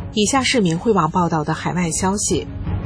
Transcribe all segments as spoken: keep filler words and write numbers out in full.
以下是明慧网报道的海外消息，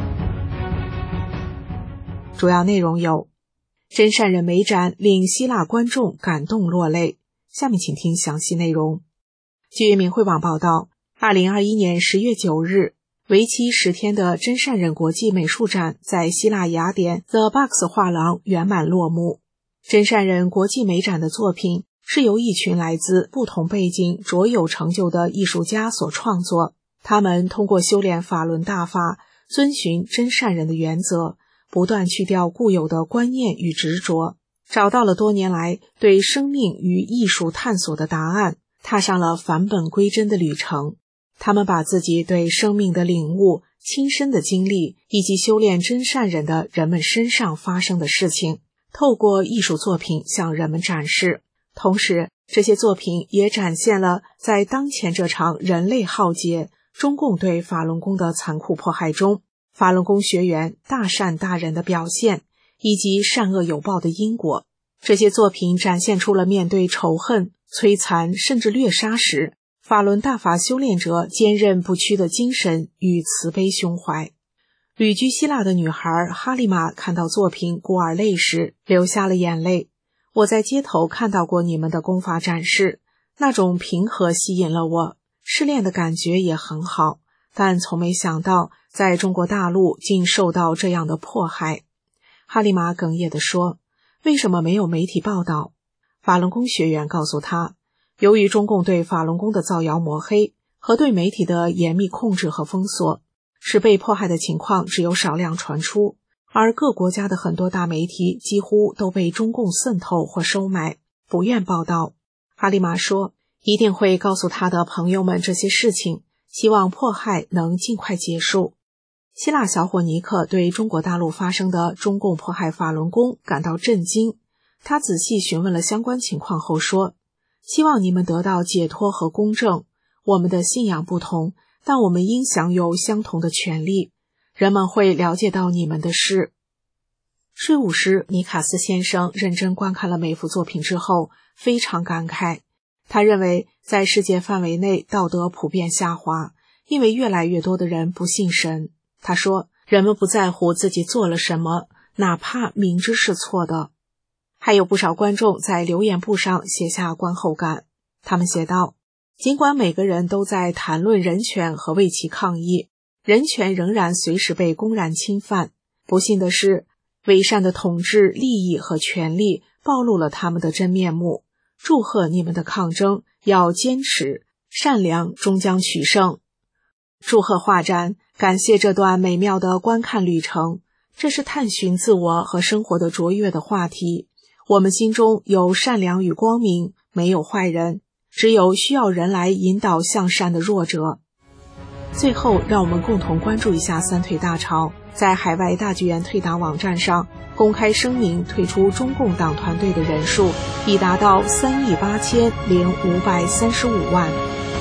主要内容有：真善人美展令希腊观众感动落泪。下面请听详细内容。据明慧网报道，二零二一年十月九日，为期十天的真善人国际美术展在希腊雅典 The Box 画廊圆满落幕。真善人国际美展的作品是由一群来自不同背景、卓有成就的艺术家所创作，他们通过修炼法轮大法，遵循真善人的原则，不断去掉固有的观念与执着，找到了多年来对生命与艺术探索的答案，踏上了返本归真的旅程。他们把自己对生命的领悟、亲身的经历以及修炼真善人的人们身上发生的事情，透过艺术作品向人们展示。同时，这些作品也展现了在当前这场人类浩劫、中共对法轮功的残酷迫害中，法轮功学员大善大人的表现，以及善恶有报的因果。这些作品展现出了面对仇恨、摧残甚至掠杀时，法轮大法修炼者坚韧不屈的精神与慈悲胸怀。旅居希腊的女孩哈利玛看到作品孤儿泪时，流下了眼泪。我在街头看到过你们的功法展示，那种平和吸引了我，试炼的感觉也很好，但从没想到在中国大陆竟受到这样的迫害。哈利玛哽咽地说，为什么没有媒体报道？法轮功学员告诉他，由于中共对法轮功的造谣抹黑和对媒体的严密控制和封锁，使被迫害的情况只有少量传出，而各国家的很多大媒体几乎都被中共渗透或收买，不愿报道。哈利玛说，一定会告诉他的朋友们这些事情，希望迫害能尽快结束。希腊小伙尼克对中国大陆发生的中共迫害法轮功感到震惊，他仔细询问了相关情况后说，希望你们得到解脱和公正，我们的信仰不同，但我们应享有相同的权利，人们会了解到你们的事。税务师尼卡斯先生认真观看了每幅作品之后，非常感慨。他认为在世界范围内道德普遍下滑，因为越来越多的人不信神。他说，人们不在乎自己做了什么，哪怕明知是错的。还有不少观众在留言簿上写下观后感，他们写道，尽管每个人都在谈论人权和为其抗议，人权仍然随时被公然侵犯。不幸的是，伪善的统治、利益和权力暴露了他们的真面目。祝贺你们的抗争，要坚持，善良终将取胜。祝贺画展，感谢这段美妙的观看旅程。这是探寻自我和生活的卓越的话题。我们心中有善良与光明，没有坏人，只有需要人来引导向善的弱者。最后，让我们共同关注一下三退大潮。在海外大剧院退党网站上公开声明，退出中共党团队的人数已达到三亿八千零五百三十五万。